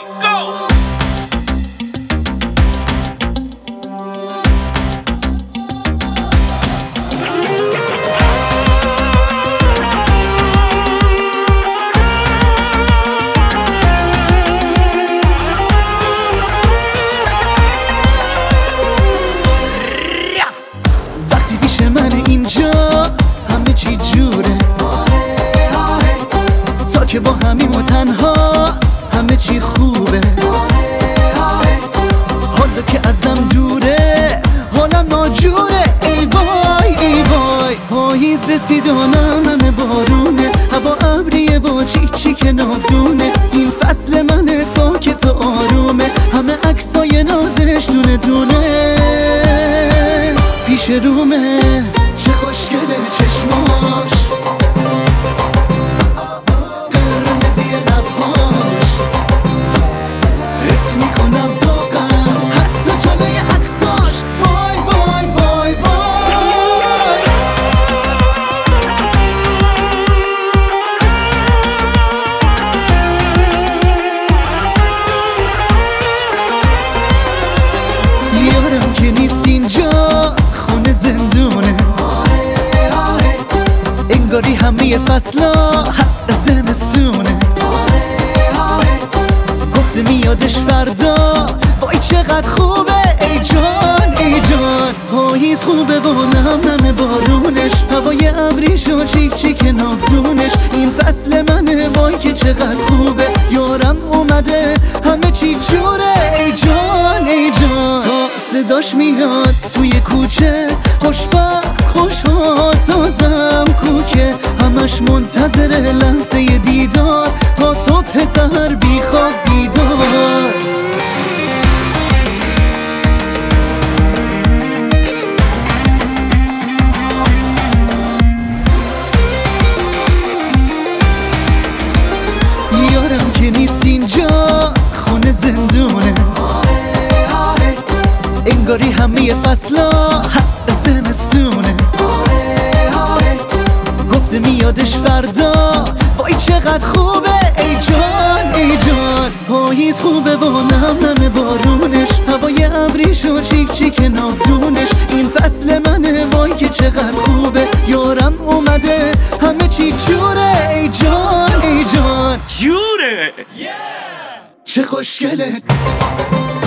go! وقتی پیش من اینجا همه چی جوره، تا که با همیم و تنها همه چی خوبه. حالا که ازم دوره حالم ناجوره. ای وای ای وای، پاییز رسید و همه بارونه، هوا ابریه با چی که نابدونه. این فصل من ساکت و آرومه، همه عکسای نازش دونه دونه پیش رومه. چه خوشگله چشماش، قرمزی لبهاش، حس میکنم داغم حتی جلوی عکساش. وای وای وای وای، یارم که نیست اینجا خونه زندونه، انگاری همه فصلا حق زمستونه. گفته میادش فردا، وای چقدر خوبه. ای جان ای جان، پاییز خوبه و نم بارونش، هوای ابریش و چیک نافدونش. این فصل منه وای که چقدر خوبه. یارم اومده همه چی جوره. ای جان ای جان، تا صداش میاد توی کوچه، خوشبخت خوشحال سازم کوکه. همش منتظر لحظه دیدار، تا صبح سحر بی خواب بیدار. یارم که نیست اینجا خونه زندونه، انگاری همه فصلا حق زمستونه. گفته میادش فردا، وای چقدر خوبه. ای جان ای جان، پاییز خوبه و نم بارونش، هوای ابریش و چیک نافدونش. این فصل منه وای که چقدر خوبه. یارم اومده همه چی جوره. ای جان ای جان، جوره! چه خوشگله.